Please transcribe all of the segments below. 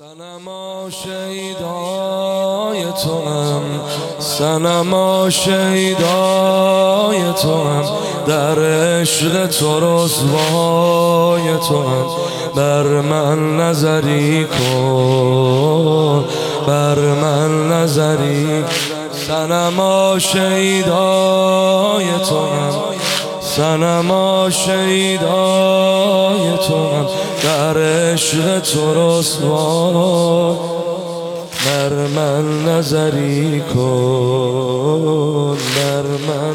صنما شیدای توام، صنما شیدای توام، در عشق تو رسوای توام. بر من نظری کن، بر من نظری. صنما شیدای توام، صنما شیدای توام، در عشق تو رسوا. بر من نظری کن، بر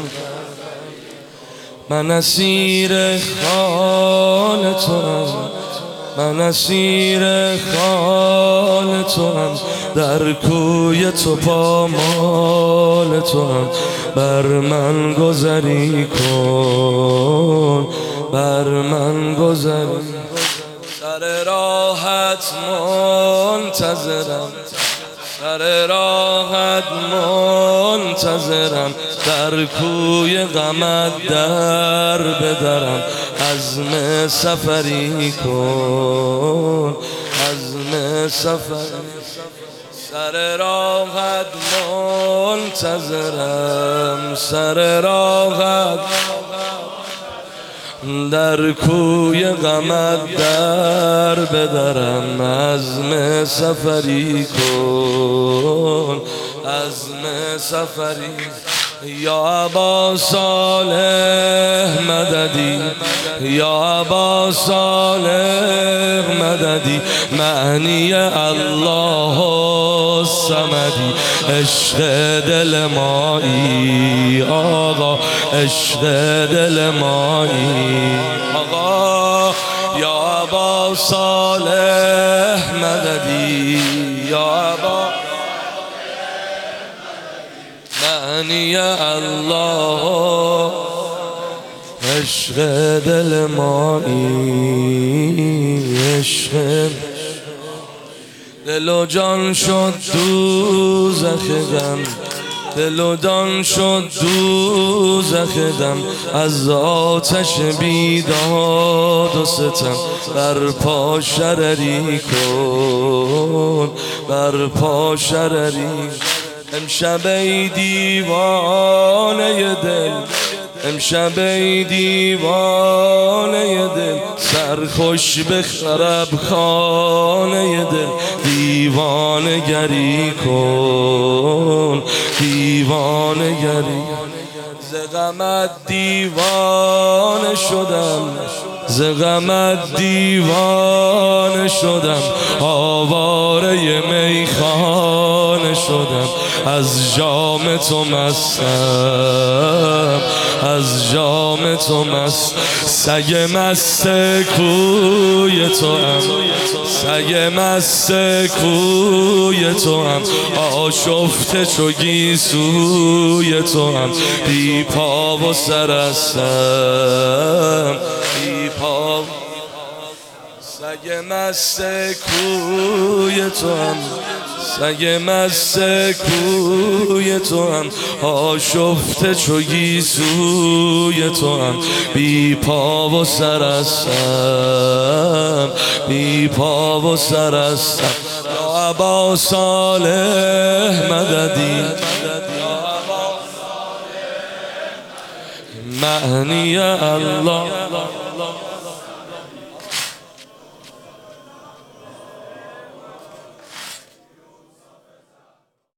من اسیر خال توام، من اسیر خال توام، در کوی تو پامال توام. بر من گذری کن، بر من گذری. سر راحت منتظرم، سر راحت منتظرم، در کوی غمت در بدرم. عزم سفری کن، عزم سفری. سر راحت منتظرم، سر راحت، در کوی غمت در بدرم. عزم سفری کن، عزم سفری. یا ابا صالح مددی، یا ابا صالح مددی، معنی الله الصمدی. عشق دل مایی آقا، عشق دل مایی آقا. یا ابا صالح مددی، یا ابا معنی الله. عشق دل مایی، عشق دل و جان شد دوزخ غم، دل و جان شد دوزخ دم. از آتش بیداد و ستم، بر پا شرری کن، بر پا شرری. امشب ای دیوانه دل، امشب ای دیوانه دل، سرخوش به خراب خانه دل. دیوانه گری کن، دیوانه گری. ز غمت دیوانه شدم، ز غمت دیوانه شدم، آواره میخانه شدم. از جام تو مستم، از جام تو مست. سگ مست کوی تو هم، سگ مست کوی تو هم، آشفته چو گیسوی تو هم. بی پا و سرستم، بی پا. سگ مست کوی تو هم، سگ مست کوی تو هم، آشفته چو گیسوی تو هم. بی پا و سرستم، بی پا و سرستم. یا ابا صالح مددی، معنی الله.